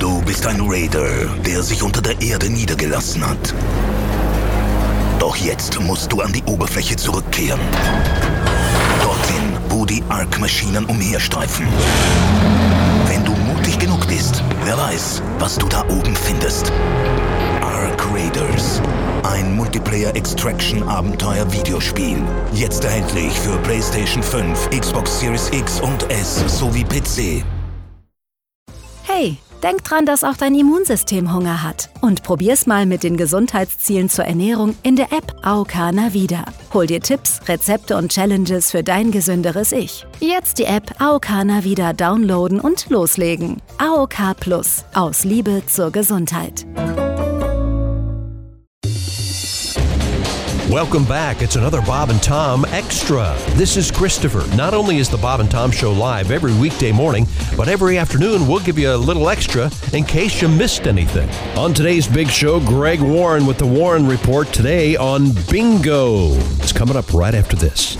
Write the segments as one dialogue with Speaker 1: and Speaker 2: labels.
Speaker 1: Du bist ein Raider, der sich unter der Erde niedergelassen hat. Doch jetzt musst du an die Oberfläche zurückkehren. Dorthin, wo die Ark-Maschinen umherstreifen. Wenn du mutig genug bist, wer weiß, was du da oben findest. Ark Raiders. Ein Multiplayer-Extraction-Abenteuer-Videospiel. Jetzt erhältlich für PlayStation 5, Xbox Series X und S sowie PC.
Speaker 2: Hey, denk dran, dass auch dein Immunsystem Hunger hat. Und probier's mal mit den Gesundheitszielen zur Ernährung in der App AOK Navida. Hol dir Tipps, Rezepte und Challenges für dein gesünderes Ich. Jetzt die App AOK Navida downloaden und loslegen. AOK Plus. Aus Liebe zur Gesundheit.
Speaker 3: Welcome back. It's another Bob and Tom Extra. This is Christopher. Not only is the Bob and Tom Show live every weekday morning, but every afternoon we'll give you a little extra in case you missed anything. On today's big show, Greg Warren with the Warren Report today on bingo. It's coming up right after this.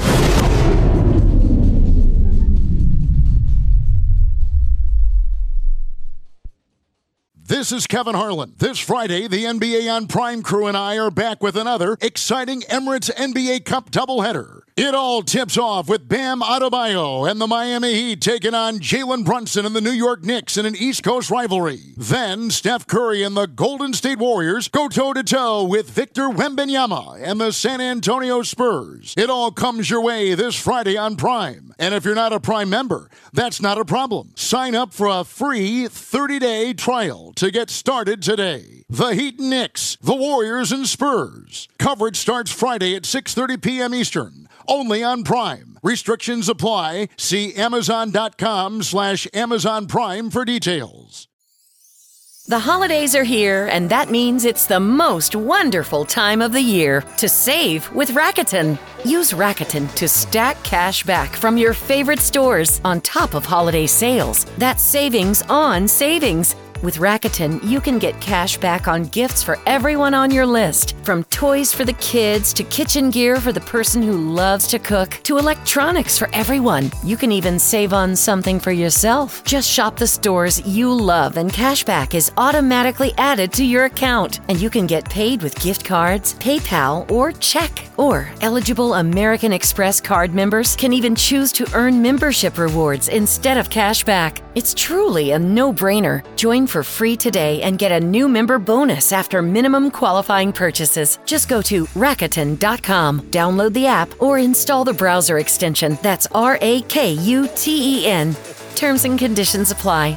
Speaker 4: This is Kevin Harlan. This Friday, the NBA on Prime crew and I are back with another exciting Emirates NBA Cup doubleheader. It all tips off with Bam Adebayo and the Miami Heat taking on Jalen Brunson and the New York Knicks in an East Coast rivalry. Then Steph Curry and the Golden State Warriors go toe-to-toe with Victor Wembanyama and the San Antonio Spurs. It all comes your way this Friday on Prime. And if you're not a Prime member, that's not a problem. Sign up for a free 30-day trial to get started today. The Heat and Knicks, the Warriors and Spurs. Coverage starts Friday at 6:30 p.m. Eastern. Only on Prime. Restrictions apply. See Amazon.com/Amazon Prime for details.
Speaker 5: The holidays are here, and that means it's the most wonderful time of the year to save with Rakuten. Use Rakuten to stack cash back from your favorite stores on top of holiday sales. That's savings on savings. With Rakuten, you can get cash back on gifts for everyone on your list. From toys for the kids, to kitchen gear for the person who loves to cook, to electronics for everyone. You can even save on something for yourself. Just shop the stores you love and cash back is automatically added to your account. And you can get paid with gift cards, PayPal, or check. Or eligible American Express card members can even choose to earn membership rewards instead of cash back. It's truly a no-brainer. Join for free today and get a new member bonus after minimum qualifying purchases. Just go to Rakuten.com, download the app, or install the browser extension. That's RAKUTEN. Terms and conditions apply.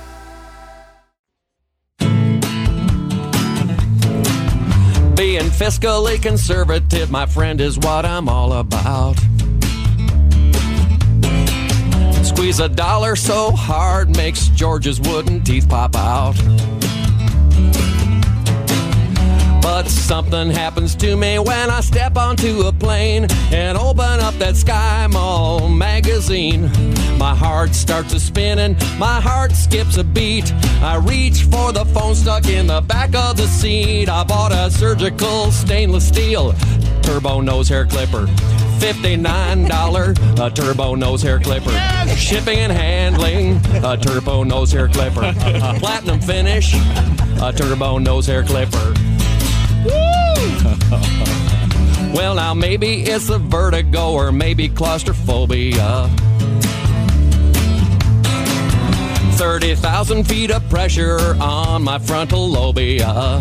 Speaker 6: Being fiscally conservative, my friend, is what I'm all about. Squeeze a dollar so hard makes George's wooden teeth pop out. But something happens to me when I step onto a plane and open up that Sky Mall magazine. My heart starts a spinning, my heart skips a beat. I reach for the phone stuck in the back of the seat. I bought a surgical stainless steel turbo nose hair clipper. $59 a turbo nose hair clipper. Shipping and handling, a turbo nose hair clipper. Platinum finish, a turbo nose hair clipper. Well, now maybe it's a vertigo or maybe claustrophobia. 30,000 feet of pressure on my frontal lobia.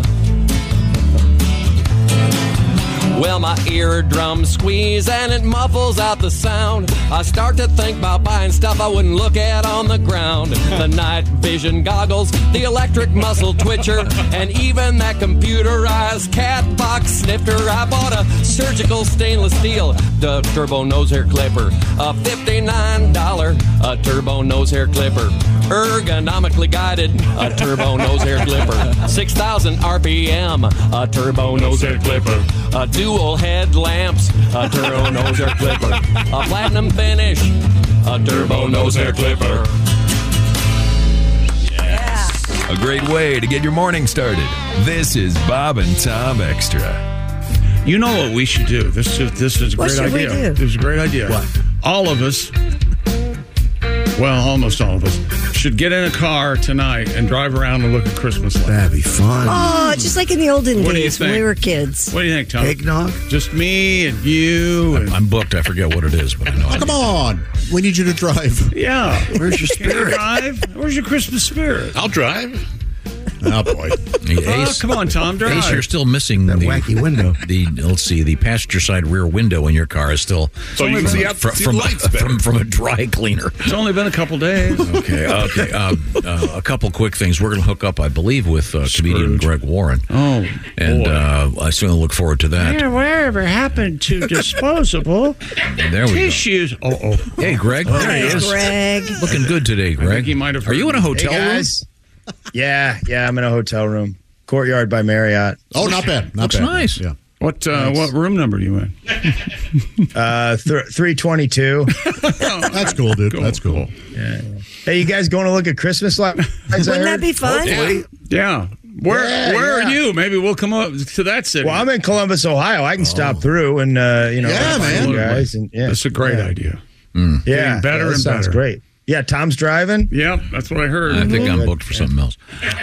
Speaker 6: Well, my eardrums squeeze and it muffles out the sound. I start to think about buying stuff I wouldn't look at on the ground. The night vision goggles, the electric muscle twitcher, and even that computerized cat box snifter. I bought a surgical stainless steel, the turbo nose hair clipper. A $59 a turbo nose hair clipper. Ergonomically guided, a turbo nose hair clipper. 6,000 RPM, a turbo nose hair clipper. A dual headlamps, a turbo nose hair clipper. A platinum finish, a turbo nose hair clipper.
Speaker 7: Yes. A great way to get your morning started. This is Bob and Tom Extra.
Speaker 8: You know what we should do? This is a great idea. This is a great idea.
Speaker 9: What?
Speaker 8: All of us well, almost all of us, should get in a car tonight and drive around and look at Christmas lights.
Speaker 9: That'd be fun.
Speaker 10: Oh, just like in the olden
Speaker 8: What do you
Speaker 10: days when
Speaker 8: think?
Speaker 10: we were kids.
Speaker 8: What do you think, Tom?
Speaker 9: Eggnog?
Speaker 8: Just me and you. And,
Speaker 11: I'm booked. I forget what it is, but I know.
Speaker 12: Oh, come on. We need you to drive.
Speaker 8: yeah.
Speaker 9: Where's your
Speaker 8: Can you
Speaker 9: spirit?
Speaker 8: drive? Where's your Christmas spirit?
Speaker 12: I'll drive. Oh, boy.
Speaker 11: Ace,
Speaker 8: come on, Tom, drive.
Speaker 11: Ace, you're still missing
Speaker 9: That wacky window.
Speaker 11: Let's see, the passenger side rear window in your car is still
Speaker 12: So you can see out see the lights better.
Speaker 11: from a dry cleaner.
Speaker 8: It's only been a couple days.
Speaker 11: Okay. A couple quick things. We're going to hook up, I believe, with comedian Greg Warren.
Speaker 8: Oh,
Speaker 11: And I certainly look forward to that.
Speaker 8: Yeah, whatever happened to disposable
Speaker 11: There we go.
Speaker 8: tissues? Oh.
Speaker 11: Hey, Greg. There he is.
Speaker 10: Greg.
Speaker 11: Looking good today, Greg.
Speaker 8: think he might have
Speaker 11: Are you in a hotel
Speaker 13: Hey,
Speaker 11: room?
Speaker 13: guys. Yeah, I'm in a hotel room. Courtyard by Marriott.
Speaker 12: Oh, not bad. Not
Speaker 11: Looks
Speaker 12: bad.
Speaker 11: nice.
Speaker 12: Yeah.
Speaker 8: What room number are you in?
Speaker 13: 322.
Speaker 12: That's cool, dude. That's cool.
Speaker 13: Yeah. Hey, you guys going to look at Christmas lights?
Speaker 10: Wouldn't that be fun?
Speaker 8: Yeah. Where are you? Maybe we'll come up to that city.
Speaker 13: Well, I'm in Columbus, Ohio. I can stop through and
Speaker 12: Yeah,
Speaker 13: find
Speaker 12: man.
Speaker 13: you guys. And,
Speaker 8: That's a great idea.
Speaker 13: Yeah,
Speaker 8: Getting better
Speaker 13: that
Speaker 8: and
Speaker 13: sounds
Speaker 8: better.
Speaker 13: great. Yeah, Tom's driving.
Speaker 8: Yep, that's what I heard.
Speaker 11: I think I'm booked for something else.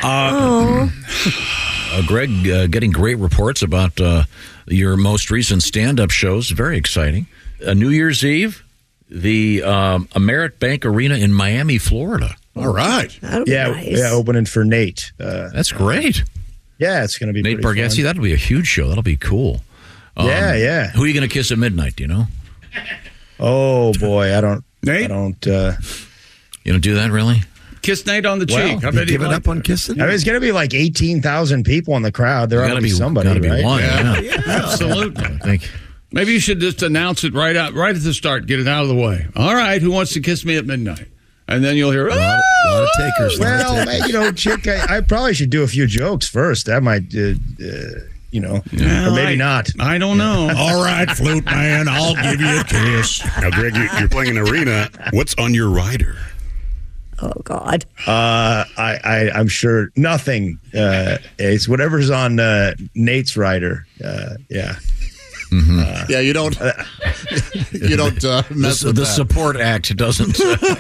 Speaker 11: Greg, getting great reports about your most recent stand-up shows. Very exciting. New Year's Eve, the Amerit Bank Arena in Miami, Florida.
Speaker 12: All right.
Speaker 10: That'll be nice.
Speaker 13: Yeah, opening for Nate.
Speaker 11: That's great.
Speaker 13: Yeah, it's going to be
Speaker 11: Nate
Speaker 13: pretty
Speaker 11: Bargatze,
Speaker 13: fun.
Speaker 11: that'll be a huge show. That'll be cool.
Speaker 13: Yeah.
Speaker 11: Who are you going to kiss at midnight, do you know?
Speaker 13: Oh boy, I don't.
Speaker 8: Nate?
Speaker 13: I don't.
Speaker 11: You don't do that, really?
Speaker 8: Kiss Nate on the cheek. I
Speaker 9: You
Speaker 8: bet he'd
Speaker 9: giving
Speaker 8: like
Speaker 9: up on
Speaker 8: that.
Speaker 9: kissing?
Speaker 13: I mean, it's going to be like 18,000 people in the crowd. There ought to be somebody,
Speaker 11: gotta be
Speaker 13: right?
Speaker 11: one. Yeah.
Speaker 8: Absolutely.
Speaker 11: I think.
Speaker 8: Maybe you should just announce it right at the start. Get it out of the way. All right, who wants to kiss me at midnight? And then you'll hear,
Speaker 9: A lot of takers.
Speaker 13: Well, Chick, I probably should do a few jokes first. That might, or maybe not.
Speaker 8: I don't know.
Speaker 12: All right, Flute Man, I'll give you a kiss. Now, Greg, you're playing an arena. What's on your rider?
Speaker 10: Oh, God.
Speaker 13: I'm sure nothing. It's whatever's on Nate's rider. Yeah.
Speaker 12: Yeah, you don't. You don't mess with
Speaker 11: The
Speaker 12: that.
Speaker 11: support act doesn't.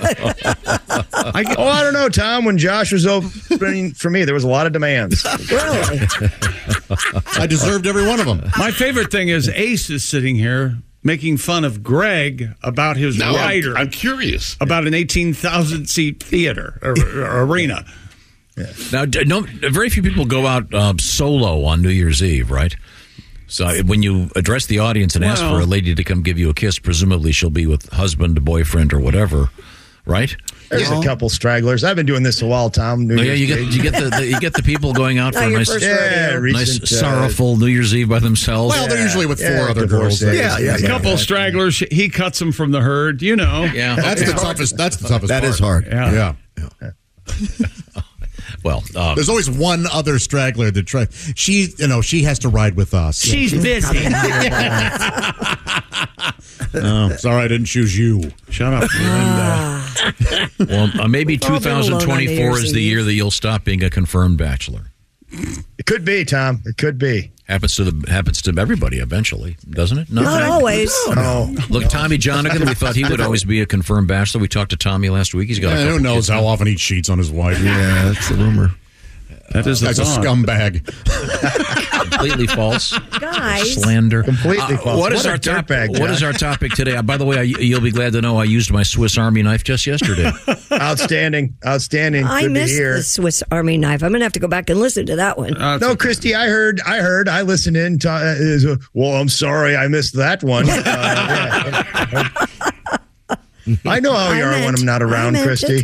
Speaker 13: I don't know, Tom. When Josh was opening for me, there was a lot of demands.
Speaker 10: Really?
Speaker 12: I deserved every one of them.
Speaker 8: My favorite thing is Ace is sitting here making fun of Greg about his rider.
Speaker 12: I'm curious.
Speaker 8: About an 18,000 seat theater or arena.
Speaker 11: Now, very few people go out solo on New Year's Eve, right? So when you address the audience and ask for a lady to come give you a kiss, presumably she'll be with husband, boyfriend, or whatever, right?
Speaker 13: There's a couple stragglers. I've been doing this a while, Tom. New Year's
Speaker 11: you
Speaker 13: Day.
Speaker 11: get the people going out for a nice,
Speaker 13: recent,
Speaker 11: sorrowful New Year's Eve by themselves.
Speaker 12: Well, they're usually with four other girls.
Speaker 8: A couple stragglers. He cuts them from the herd. You know.
Speaker 11: Yeah,
Speaker 12: that's the toughest. That's the toughest.
Speaker 9: That
Speaker 12: part.
Speaker 9: is hard.
Speaker 12: Yeah.
Speaker 11: Well,
Speaker 12: there's always one other straggler that tries. She has to ride with us.
Speaker 8: She's busy.
Speaker 12: Oh, sorry, I didn't choose you.
Speaker 8: Shut up, Linda.
Speaker 11: Well, maybe
Speaker 10: We've all been alone on
Speaker 11: 2024
Speaker 10: New
Speaker 11: is the
Speaker 10: Year's
Speaker 11: year that you'll stop being a confirmed bachelor.
Speaker 13: It could be, Tom. It could be.
Speaker 11: Happens to everybody eventually, doesn't it? No,
Speaker 10: Not always.
Speaker 13: No.
Speaker 11: Look, Tommy Johnigan, we thought he would always be a confirmed bachelor. We talked to Tommy last week. He's got a couple
Speaker 12: who knows
Speaker 11: kids
Speaker 12: how
Speaker 11: now.
Speaker 12: often he cheats on his wife?
Speaker 9: Yeah, that's the rumor.
Speaker 8: That is the
Speaker 12: That's a
Speaker 8: thought.
Speaker 12: scumbag.
Speaker 11: Completely false.
Speaker 10: Guys.
Speaker 11: Slander.
Speaker 13: Completely false.
Speaker 11: What is
Speaker 13: What a
Speaker 11: our
Speaker 13: dirtbag,
Speaker 11: topic? What
Speaker 13: Josh.
Speaker 11: is our topic today? By the way, you'll be glad to know I used my Swiss Army knife just yesterday.
Speaker 13: Outstanding.
Speaker 10: I
Speaker 13: Good
Speaker 10: missed
Speaker 13: to hear.
Speaker 10: the Swiss Army knife. I'm going to have to go back and listen to that one.
Speaker 13: No, Christy, I heard. I listened in. Well, I'm sorry, I missed that one. I know how you are when I'm not around, Christy.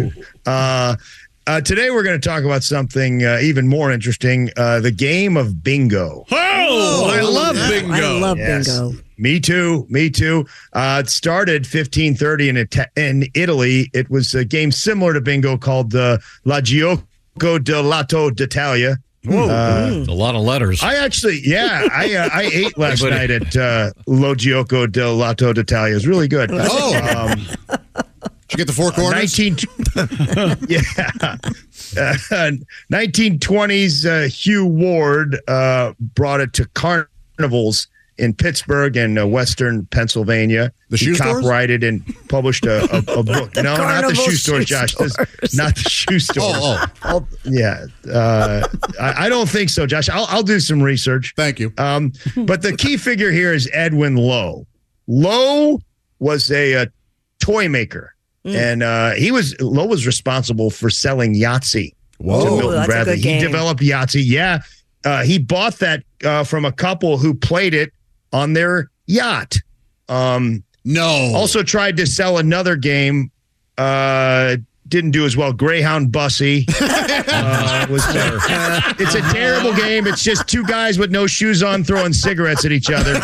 Speaker 13: Today we're going to talk about something even more interesting: the game of bingo.
Speaker 8: Oh, I love bingo.
Speaker 10: I love
Speaker 13: Yes.
Speaker 10: bingo.
Speaker 13: Me too. It started 1530 in Italy. It was a game similar to bingo called the La Gioco del Lato d'Italia.
Speaker 11: Whoa, a lot of letters.
Speaker 13: I actually, I ate last night at Lo Gioco del Lato d'Italia. It was really good.
Speaker 12: Oh. Did you get the four corners?
Speaker 13: 1920s Hugh Ward brought it to carnivals in Pittsburgh and Western Pennsylvania.
Speaker 12: The shoe
Speaker 13: he
Speaker 12: stores?
Speaker 13: copyrighted and published a book. No, not the shoe stores, Josh. Not the shoe stores. Yeah. I don't think so, Josh. I'll do some research.
Speaker 12: Thank you.
Speaker 13: But the key figure here is Edwin Lowe. Lowe was a toy maker, and Lowe was responsible for selling Yahtzee.
Speaker 10: Whoa,
Speaker 13: to Milton
Speaker 10: that's
Speaker 13: Bradley.
Speaker 10: a good game.
Speaker 13: He developed Yahtzee. Yeah. He bought that from a couple who played it on their yacht.
Speaker 12: No.
Speaker 13: Also tried to sell another game. Didn't do as well. Greyhound Bussy. It's a terrible game. It's just two guys with no shoes on throwing cigarettes at each other.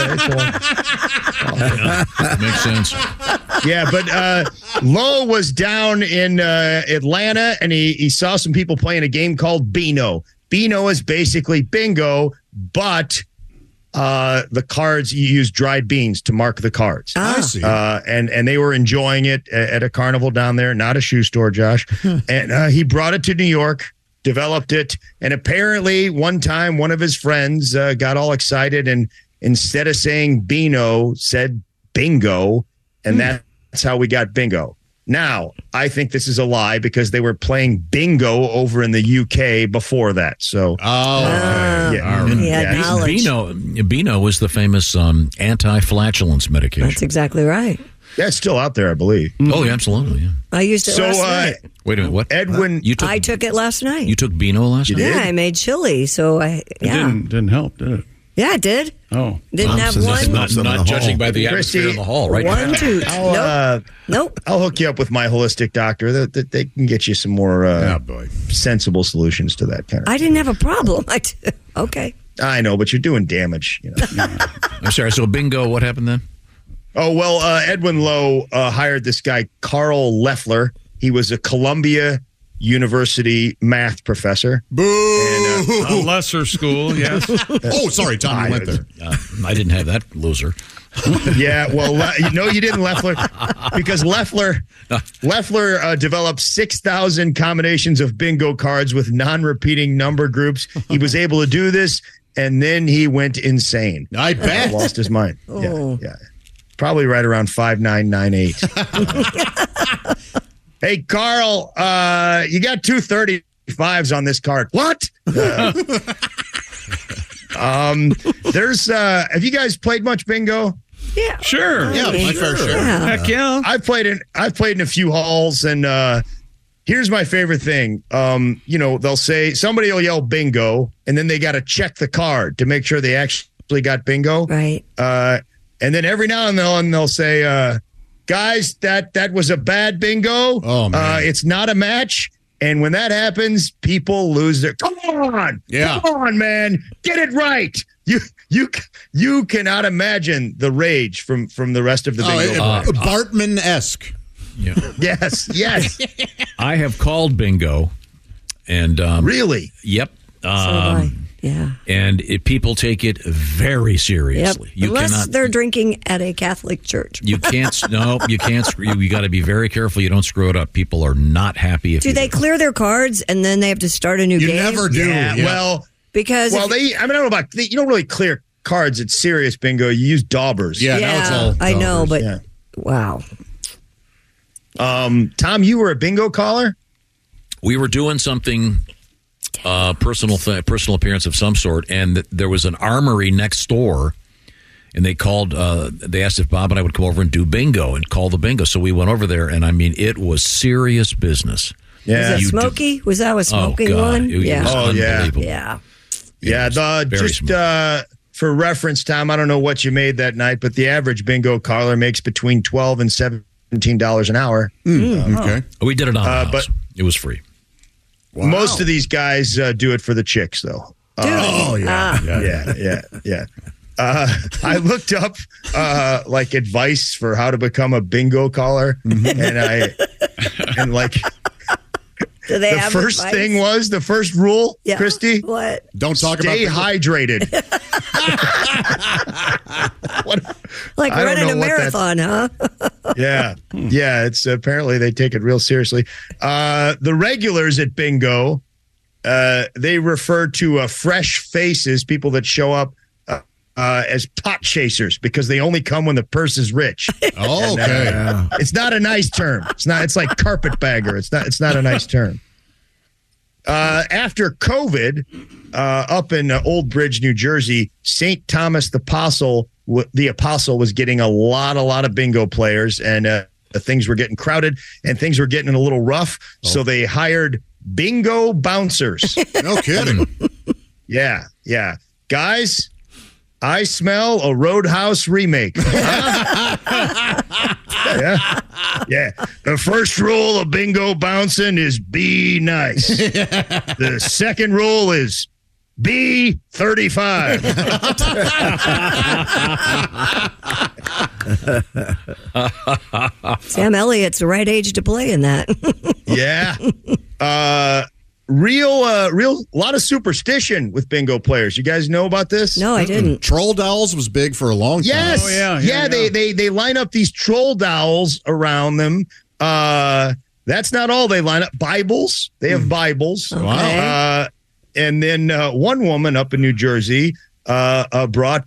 Speaker 11: Makes sense.
Speaker 13: Yeah, but Lowe was down in Atlanta, and he saw some people playing a game called Beano. Beano is basically bingo, but the cards, you use dried beans to mark the cards.
Speaker 12: I see.
Speaker 13: And they were enjoying it at a carnival down there, not a shoe store, Josh. And he brought it to New York, developed it, and apparently one time one of his friends got all excited and instead of saying Beano, said bingo, and that's how we got bingo. Now, I think this is a lie because they were playing bingo over in the UK before that. So,
Speaker 11: Beano was the famous anti-flatulence medication.
Speaker 10: That's exactly right.
Speaker 13: That's still out there, I believe.
Speaker 11: Oh, yeah, absolutely. Yeah.
Speaker 10: I used it last night.
Speaker 11: Wait a minute, what?
Speaker 13: Edwin,
Speaker 10: I took it last night.
Speaker 11: You took Beano last night?
Speaker 10: Yeah, I made chili, so
Speaker 8: It didn't help, did it?
Speaker 10: Yeah, it did.
Speaker 8: Oh.
Speaker 10: Didn't have one.
Speaker 11: Not judging by the atmosphere in the hall, right?
Speaker 10: One, two. Nope.
Speaker 13: I'll hook you up with my holistic doctor. They can get you some more sensible solutions to that kind of
Speaker 10: I didn't have a problem. Okay.
Speaker 13: I know, but you're doing damage. You know.
Speaker 11: I'm sorry. So bingo, what happened then?
Speaker 13: Oh, well, Edwin Lowe hired this guy, Carl Leffler. He was a Columbia University math professor.
Speaker 12: Boo!
Speaker 13: And,
Speaker 8: a lesser school, yes.
Speaker 12: Oh, sorry, Tom, you went there.
Speaker 11: I didn't have that loser.
Speaker 13: Yeah, well, no, you didn't, Leffler, because Leffler developed 6,000 combinations of bingo cards with non-repeating number groups. He was able to do this, and then he went insane.
Speaker 12: I bet.
Speaker 13: Lost his mind.
Speaker 10: Oh.
Speaker 13: Yeah. Probably right around 5998. Hey, Carl, you got 235s on this card. What? There's have you guys played much bingo?
Speaker 10: Yeah.
Speaker 8: Sure.
Speaker 12: Yeah, my fair share.
Speaker 10: Yeah.
Speaker 8: Heck yeah.
Speaker 13: I've played in a few halls, and here's my favorite thing. They'll say somebody will yell bingo, and then they got to check the card to make sure they actually got bingo.
Speaker 10: Right.
Speaker 13: And then every now and then they'll say, guys, that was a bad bingo.
Speaker 12: Oh, man.
Speaker 13: It's not a match. And when that happens, people lose their. Come on, come on, man, get it right. You cannot imagine the rage from the rest of the bingo.
Speaker 12: Bartman-esque.
Speaker 11: Yeah.
Speaker 13: Yes.
Speaker 11: I have called bingo, and
Speaker 13: really,
Speaker 11: yep.
Speaker 10: So have I. Yeah.
Speaker 11: And people take it very seriously.
Speaker 10: Yep. Unless they're drinking at a Catholic church.
Speaker 11: You can't. No, you can't. You got to be very careful. You don't screw it up. People are not happy if
Speaker 10: do they clear their cards and then they have to start a new game?
Speaker 12: You never do.
Speaker 13: Yeah. Well,
Speaker 10: because
Speaker 13: I don't know about. You don't really clear cards at serious bingo. You use daubers.
Speaker 12: Yeah, now it's all
Speaker 10: I know,
Speaker 12: daubers.
Speaker 10: but wow.
Speaker 13: Tom, you were a bingo caller?
Speaker 11: We were doing something, personal appearance of some sort, and there was an armory next door, and they called. They asked if Bob and I would come over and do bingo and call the bingo. So we went over there, and I mean, it was serious business.
Speaker 13: Yeah,
Speaker 10: was it Smokey? Was that a smoking one?
Speaker 11: Yeah. Unbelievable.
Speaker 10: Yeah.
Speaker 13: For reference, Tom, I don't know what you made that night, but the average bingo caller makes between $12 and $17 an hour.
Speaker 12: Okay,
Speaker 11: we did it on the house.
Speaker 13: But
Speaker 11: it was free.
Speaker 13: Wow. Most of these guys do it for the chicks, though. Yeah. I looked up advice for how to become a bingo caller, and
Speaker 10: do they
Speaker 13: the first thing was the first rule, Christy.
Speaker 10: What?
Speaker 12: Don't talk
Speaker 13: Stay
Speaker 12: about
Speaker 13: hydrated.
Speaker 10: Running a marathon, huh?
Speaker 13: Yeah. It's apparently they take it real seriously. The regulars at bingo, they refer to fresh faces, people that show up as pot chasers because they only come when the purse is rich.
Speaker 4: Oh, okay.
Speaker 13: It's not a nice term. It's like carpetbagger. It's not a nice term. After COVID, up in Old Bridge, New Jersey, St. Thomas the Apostle was getting a lot of bingo players, and things were getting crowded and things were getting a little rough. So they hired bingo bouncers.
Speaker 4: No kidding.
Speaker 13: Yeah. Guys, I smell a Roadhouse remake. Yeah. The first rule of bingo bouncing is be nice. The second rule is be 35.
Speaker 10: Sam Elliott's the right age to play in that.
Speaker 13: Yeah. Real lot of superstition with bingo players. You guys know about this?
Speaker 10: No, I didn't.
Speaker 4: Troll dolls was big for a long time.
Speaker 13: Yes.
Speaker 8: Oh, yeah.
Speaker 13: They line up these troll dolls around them. That's not all. They line up Bibles. They have Bibles.
Speaker 10: Okay.
Speaker 13: And then one woman up in New Jersey brought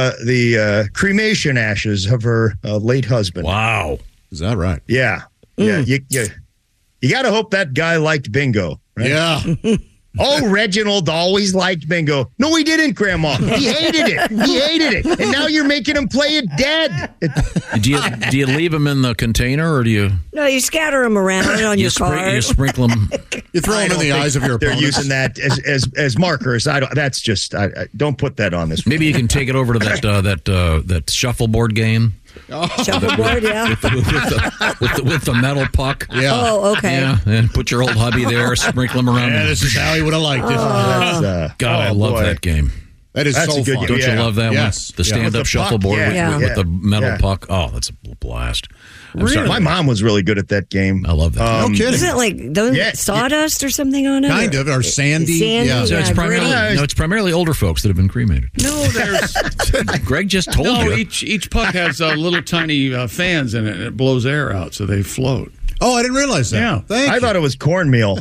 Speaker 13: the cremation ashes of her late husband.
Speaker 11: Wow.
Speaker 4: Is that right?
Speaker 13: Yeah. Yeah. You got to hope that guy liked bingo. Right?
Speaker 4: Yeah.
Speaker 13: Oh, Reginald always liked bingo. No, he didn't, Grandma. He hated it. And now you're making him play it dead.
Speaker 11: Do you leave them in the container, or do you?
Speaker 10: No, you scatter them around on your card.
Speaker 11: You sprinkle them.
Speaker 4: You throw them in the eyes of your
Speaker 13: They're
Speaker 4: opponents.
Speaker 13: using that as markers. I don't put that on this.
Speaker 11: Maybe you can take it over to that shuffleboard game.
Speaker 10: Shuffleboard, yeah.
Speaker 11: With the metal puck.
Speaker 4: Yeah.
Speaker 10: Oh, okay.
Speaker 11: Yeah, and put your old hubby there, sprinkle him around.
Speaker 4: Yeah, this is how he would have liked it.
Speaker 11: God, I love that game.
Speaker 4: That is
Speaker 13: That's
Speaker 4: so
Speaker 13: a good
Speaker 4: fun.
Speaker 11: Don't you love that one? The
Speaker 13: With
Speaker 11: stand-up
Speaker 13: the puck,
Speaker 11: shuffleboard
Speaker 13: yeah.
Speaker 11: with the metal
Speaker 13: Yeah.
Speaker 11: puck. Oh, that's a blast. I'm sorry.
Speaker 13: My mom was really good at that game.
Speaker 11: I love that.
Speaker 4: No kidding.
Speaker 10: Isn't it like sawdust or something on it?
Speaker 4: Kind of, or sandy.
Speaker 10: Sandy,
Speaker 4: Yeah.
Speaker 11: So it's primarily older folks that have been cremated.
Speaker 8: No, there's
Speaker 11: Greg just told you.
Speaker 8: Each puck has little tiny fans in it, and it blows air out, so they float.
Speaker 4: Oh, I didn't realize that.
Speaker 8: Yeah.
Speaker 4: Thank
Speaker 13: I
Speaker 4: you.
Speaker 13: thought it was cornmeal.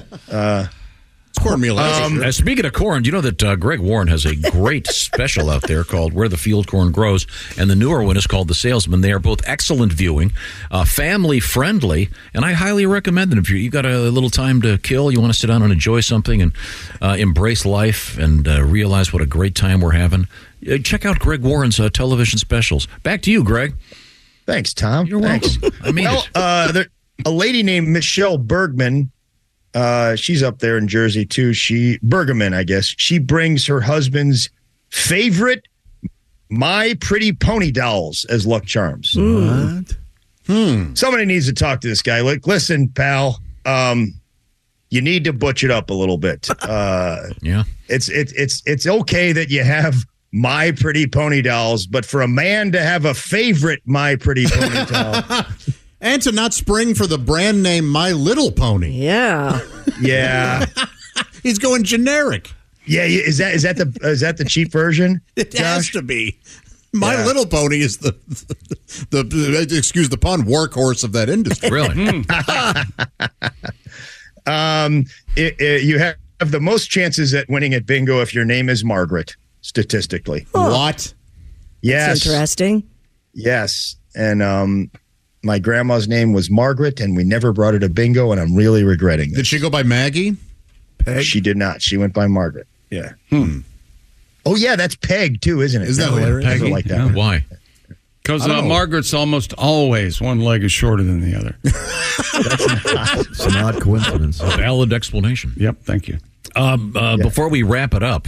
Speaker 4: It's cornmeal.
Speaker 11: Speaking of corn, do you know that Greg Warren has a great special out there called Where the Field Corn Grows, and the newer one is called The Salesman. They are both excellent viewing, family friendly, and I highly recommend them. If you got a little time to kill, you want to sit down and enjoy something and embrace life and realize what a great time we're having, check out Greg Warren's television specials. Back to you, Greg.
Speaker 13: Thanks, Tom.
Speaker 11: You're welcome. I mean,
Speaker 13: a lady named Michelle Bergman. She's up there in Jersey too. Bergman, I guess. She brings her husband's favorite My Pretty Pony dolls as luck charms.
Speaker 4: What?
Speaker 13: Somebody needs to talk to this guy. Like, listen, pal, you need to butch it up a little bit.
Speaker 11: Yeah,
Speaker 13: it's okay that you have My Pretty Pony dolls, but for a man to have a favorite My Pretty Pony doll.
Speaker 4: And to not spring for the brand name My Little Pony.
Speaker 10: Yeah.
Speaker 13: Yeah.
Speaker 4: He's going generic.
Speaker 13: Yeah, is that the cheap version?
Speaker 4: It
Speaker 13: Josh?
Speaker 4: has to be. My Little Pony is the excuse the pun, workhorse of that industry.
Speaker 11: Really?
Speaker 13: You have the most chances at winning at bingo if your name is Margaret, statistically.
Speaker 4: What?
Speaker 13: Yes.
Speaker 10: That's interesting.
Speaker 13: Yes. And my grandma's name was Margaret, and we never brought her to bingo, and I'm really regretting it.
Speaker 4: Did she go by Maggie?
Speaker 13: Peg? She did not. She went by Margaret. Yeah. Oh, yeah, that's Peg, too, isn't it?
Speaker 4: Isn't that hilarious?
Speaker 13: Peggy? Like that.
Speaker 11: Yeah, why?
Speaker 8: Because Margaret's almost always one leg is shorter than the other.
Speaker 9: It's an odd coincidence.
Speaker 11: A valid explanation.
Speaker 8: Yep, thank you.
Speaker 11: Before we wrap it up.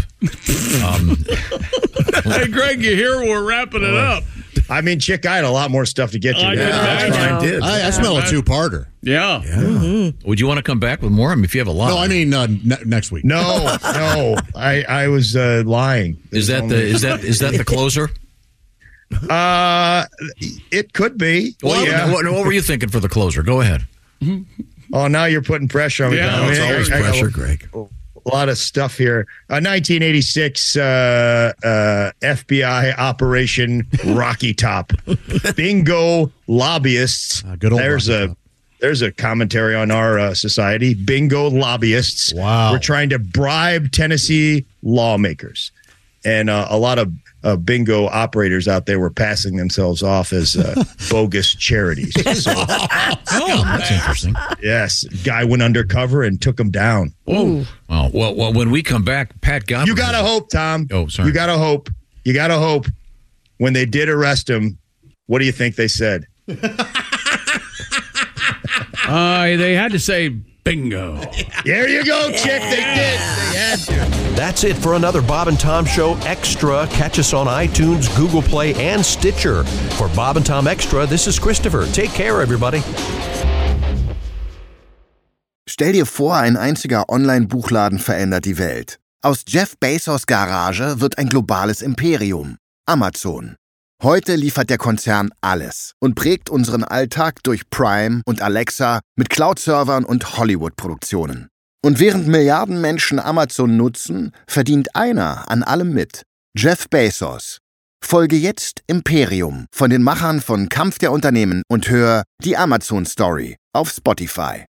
Speaker 8: Hey, Greg, you hear we're wrapping it up.
Speaker 13: I mean, Chick, I had a lot more stuff to get to.
Speaker 10: I did.
Speaker 4: I smell a two-parter.
Speaker 8: Yeah.
Speaker 10: Mm-hmm.
Speaker 11: Would you want to come back with more? I mean, if you have a lot.
Speaker 4: No, I mean next week.
Speaker 13: No. I was lying.
Speaker 11: Is that the closer?
Speaker 13: It could be.
Speaker 11: Well,
Speaker 13: yeah.
Speaker 11: What were you thinking for the closer? Go ahead.
Speaker 13: Oh, now you're putting pressure on me.
Speaker 8: Yeah,
Speaker 9: It's always pressure, Greg.
Speaker 13: A lot of stuff here. 1986 FBI Operation Rocky Top. Bingo lobbyists.
Speaker 4: Good old
Speaker 13: There's a commentary on our society. Bingo lobbyists
Speaker 4: Wow.
Speaker 13: were trying to bribe Tennessee lawmakers. And a lot of bingo operators out there were passing themselves off as bogus charities. So,
Speaker 11: that's interesting.
Speaker 13: Yes, guy went undercover and took him down.
Speaker 11: Oh, well, when we come back, Pat Godwin.
Speaker 13: You gotta hope, Tom.
Speaker 11: Oh, sorry.
Speaker 13: You gotta hope. You gotta hope. When they did arrest him, what do you think they said?
Speaker 8: They had to say bingo.
Speaker 13: There you go, Chick. They did. They had to.
Speaker 3: That's it for another Bob and Tom Show Extra. Catch us on iTunes, Google Play, and Stitcher. For Bob and Tom Extra, this is Christopher. Take care, everybody.
Speaker 14: Stell dir vor, ein einziger Online-Buchladen verändert die Welt. Aus Jeff Bezos' Garage wird ein globales Imperium. Amazon. Heute liefert der Konzern alles und prägt unseren Alltag durch Prime und Alexa mit Cloud-Servern und Hollywood-Produktionen. Und während Milliarden Menschen Amazon nutzen, verdient einer an allem mit. Jeff Bezos. Folge jetzt Imperium von den Machern von Kampf der Unternehmen und hör die Amazon Story auf Spotify.